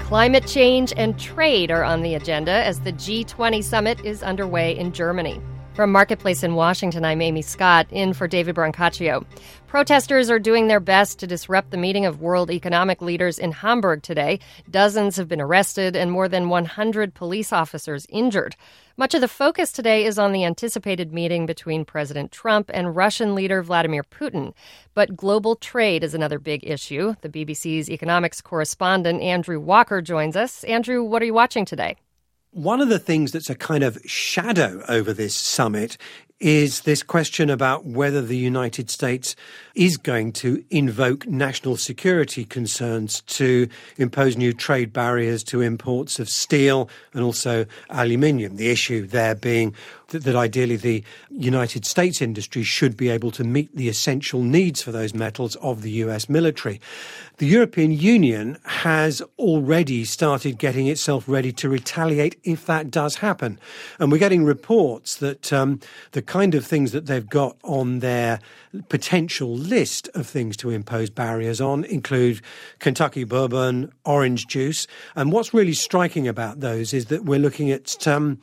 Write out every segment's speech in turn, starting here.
Climate change and trade are on the agenda as the G20 summit is underway in Germany. From Marketplace in Washington, I'm Amy Scott, in for David Brancaccio. Protesters are doing their best to disrupt the meeting of world economic leaders in Hamburg today. Dozens have been arrested and more than 100 police officers injured. Much of the focus today is on the anticipated meeting between President Trump and Russian leader Vladimir Putin. But global trade is another big issue. The BBC's economics correspondent Andrew Walker joins us. Andrew, what are you watching today? One of the things that's a kind of shadow over this summit is this question about whether the United States is going to invoke national security concerns to impose new trade barriers to imports of steel and also aluminium. The issue there being that ideally the United States industry should be able to meet the essential needs for those metals of the US military. The European Union has already started getting itself ready to retaliate if that does happen. And we're getting reports that the kind of things that they've got on their potential list of things to impose barriers on include Kentucky bourbon, orange juice. And what's really striking about those is that we're looking at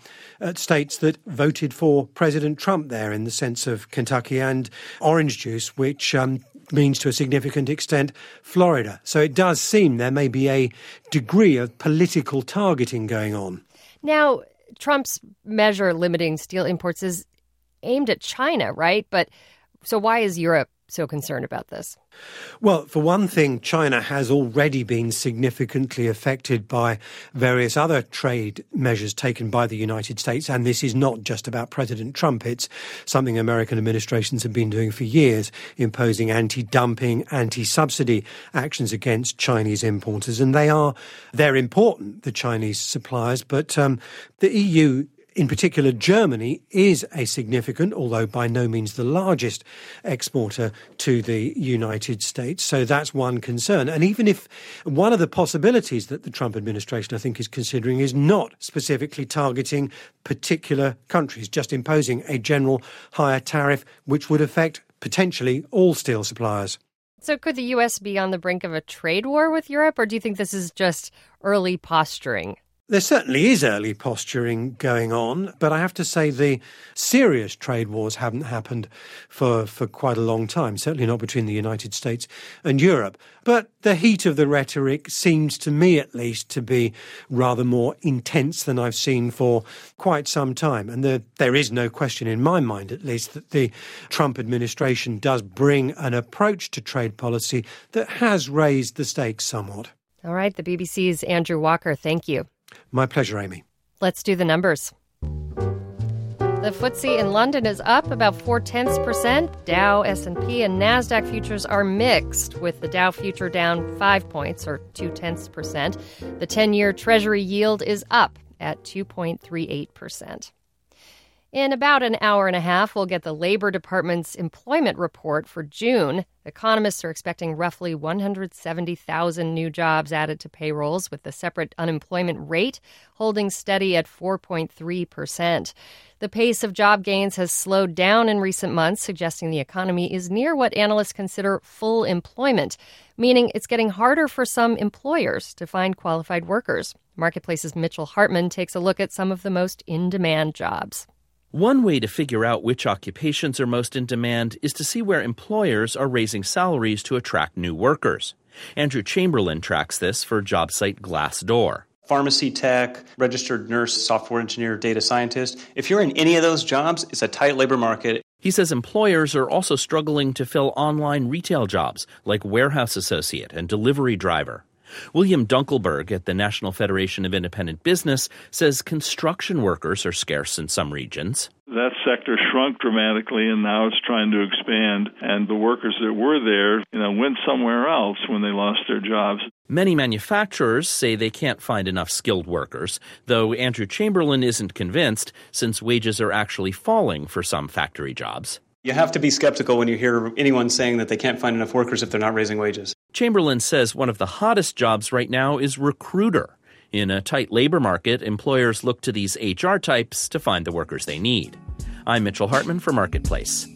states that voted for President Trump there in the sense of Kentucky and orange juice, which means to a significant extent Florida. So it does seem there may be a degree of political targeting going on. Now, Trump's measure limiting steel imports is aimed at China, right? But so why is Europe so concerned about this? Well, for one thing, China has already been significantly affected by various other trade measures taken by the United States. And this is not just about President Trump. It's something American administrations have been doing for years, imposing anti-dumping, anti-subsidy actions against Chinese importers. And they're important, the Chinese suppliers. But the EU, in particular, Germany, is a significant, although by no means the largest, exporter to the United States. So that's one concern. And even if one of the possibilities that the Trump administration, I think, is considering is not specifically targeting particular countries, just imposing a general higher tariff, which would affect potentially all steel suppliers. So could the U.S. be on the brink of a trade war with Europe, or do you think this is just early posturing? There certainly is early posturing going on, but I have to say the serious trade wars haven't happened for quite a long time, certainly not between the United States and Europe. But the heat of the rhetoric seems to me at least to be rather more intense than I've seen for quite some time. And there is no question in my mind, at least, that the Trump administration does bring an approach to trade policy that has raised the stakes somewhat. All right, the BBC's Andrew Walker, thank you. My pleasure, Amy. Let's do the numbers. The FTSE in London is up about 0.4%. Dow, S&P, and NASDAQ futures are mixed, with the Dow future down 5 points, or 0.2%. The 10-year Treasury yield is up at 2.38%. In about an hour and a half, we'll get the Labor Department's employment report for June. Economists are expecting roughly 170,000 new jobs added to payrolls, with the separate unemployment rate holding steady at 4.3%. The pace of job gains has slowed down in recent months, suggesting the economy is near what analysts consider full employment, meaning it's getting harder for some employers to find qualified workers. Marketplace's Mitchell Hartman takes a look at some of the most in-demand jobs. One way to figure out which occupations are most in demand is to see where employers are raising salaries to attract new workers. Andrew Chamberlain tracks this for job site Glassdoor. Pharmacy tech, registered nurse, software engineer, data scientist. If you're in any of those jobs, it's a tight labor market. He says employers are also struggling to fill online retail jobs like warehouse associate and delivery driver. William Dunkelberg at the National Federation of Independent Business says construction workers are scarce in some regions. That sector shrunk dramatically, and now it's trying to expand. And the workers that were there, went somewhere else when they lost their jobs. Many manufacturers say they can't find enough skilled workers, though Andrew Chamberlain isn't convinced, since wages are actually falling for some factory jobs. You have to be skeptical when you hear anyone saying that they can't find enough workers if they're not raising wages. Chamberlain says one of the hottest jobs right now is recruiter. In a tight labor market, employers look to these HR types to find the workers they need. I'm Mitchell Hartman for Marketplace.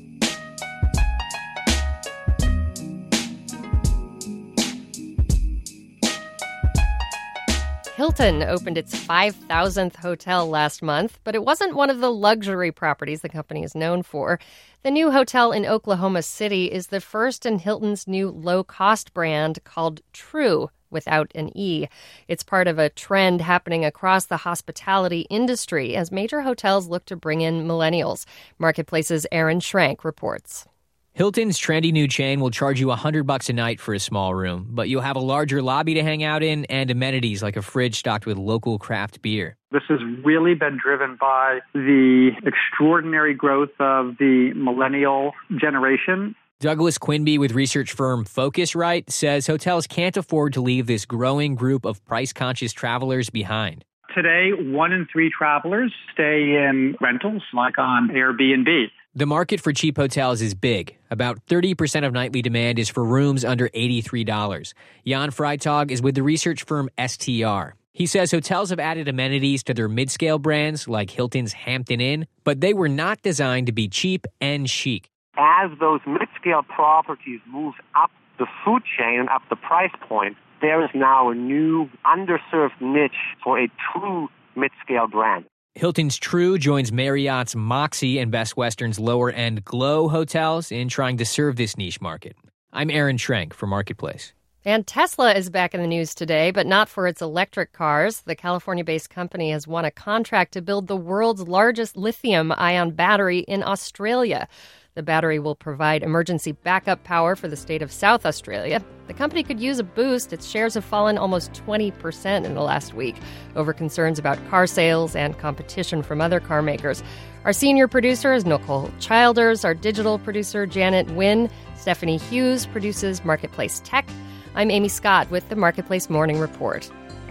Hilton opened its 5,000th hotel last month, but it wasn't one of the luxury properties the company is known for. The new hotel in Oklahoma City is the first in Hilton's new low-cost brand called Tru, without an E. It's part of a trend happening across the hospitality industry as major hotels look to bring in millennials. Marketplace's Aaron Schrank reports. Hilton's trendy new chain will charge you $100 a night for a small room, but you'll have a larger lobby to hang out in and amenities like a fridge stocked with local craft beer. This has really been driven by the extraordinary growth of the millennial generation. Douglas Quinby with research firm Focusrite says hotels can't afford to leave this growing group of price-conscious travelers behind. Today, 1 in 3 travelers stay in rentals, like on Airbnb. The market for cheap hotels is big. About 30% of nightly demand is for rooms under $83. Jan Freitag is with the research firm STR. He says hotels have added amenities to their mid-scale brands like Hilton's Hampton Inn, but they were not designed to be cheap and chic. As those mid-scale properties move up the food chain and up the price point, there is now a new underserved niche for a true mid-scale brand. Hilton's Tru joins Marriott's Moxy and Best Western's lower-end Glow hotels in trying to serve this niche market. I'm Aaron Schrank for Marketplace. And Tesla is back in the news today, but not for its electric cars. The California-based company has won a contract to build the world's largest lithium-ion battery in Australia. The battery will provide emergency backup power for the state of South Australia. The company could use a boost. Its shares have fallen almost 20% in the last week over concerns about car sales and competition from other car makers. Our senior producer is Nicole Childers. Our digital producer, Janet Nguyen. Stephanie Hughes produces Marketplace Tech. I'm Amy Scott with the Marketplace Morning Report.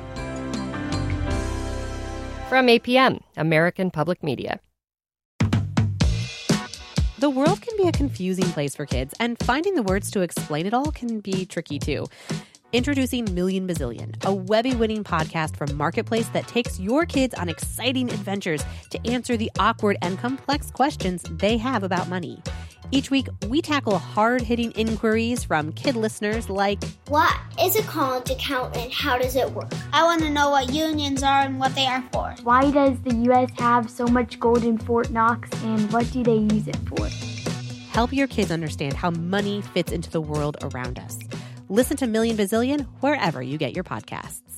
From APM, American Public Media. The world can be a confusing place for kids, and finding the words to explain it all can be tricky too. Introducing Million Bazillion, a Webby-winning podcast from Marketplace that takes your kids on exciting adventures to answer the awkward and complex questions they have about money. Each week, we tackle hard-hitting inquiries from kid listeners like, what is a college account and how does it work? I want to know what unions are and what they are for. Why does the U.S. have so much gold in Fort Knox and what do they use it for? Help your kids understand how money fits into the world around us. Listen to Million Bazillion wherever you get your podcasts.